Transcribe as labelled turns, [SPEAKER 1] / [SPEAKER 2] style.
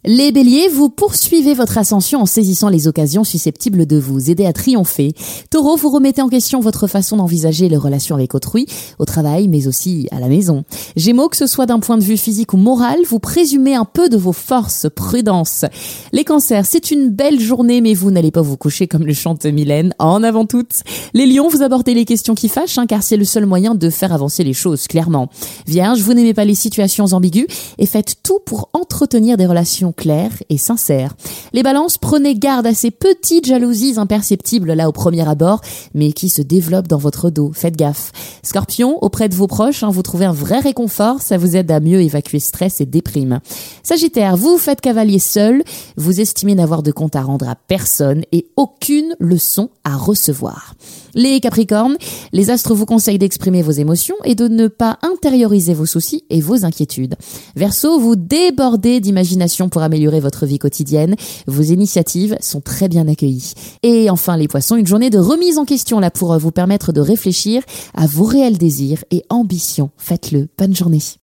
[SPEAKER 1] Les béliers, vous poursuivez votre ascension en saisissant les occasions susceptibles de vous aider à triompher. Taureau, vous remettez en question votre façon d'envisager les relations avec autrui, au travail mais aussi à la maison. Gémeaux, que ce soit d'un point de vue physique ou moral, vous présumez un peu de vos forces, prudence. Les cancers, c'est une belle journée mais vous n'allez pas vous coucher comme le chante Mylène, en avant toutes. Les lions, vous abordez les questions qui fâchent car c'est le seul moyen de faire avancer les choses, clairement. Vierge, vous n'aimez pas les situations ambiguës et faites tout pour entretenir des relations claires et sincères. Les balances, prenez garde à ces petites jalousies imperceptibles là au premier abord, mais qui se développent dans votre dos. Faites gaffe. Scorpion, auprès de vos proches, vous trouvez un vrai réconfort, ça vous aide à mieux évacuer stress et déprime. Sagittaire, vous faites cavalier seul, vous estimez n'avoir de compte à rendre à personne et aucune leçon à recevoir. Les Capricornes, les astres vous conseillent d'exprimer vos émotions et de ne pas intérioriser vos soucis et vos inquiétudes. Verseau, vous débordez d'imagination pour améliorer votre vie quotidienne. Vos initiatives sont très bien accueillies. Et enfin les Poissons, une journée de remise en question là pour vous permettre de réfléchir à vos réels désirs et ambitions. Faites-le. Bonne journée.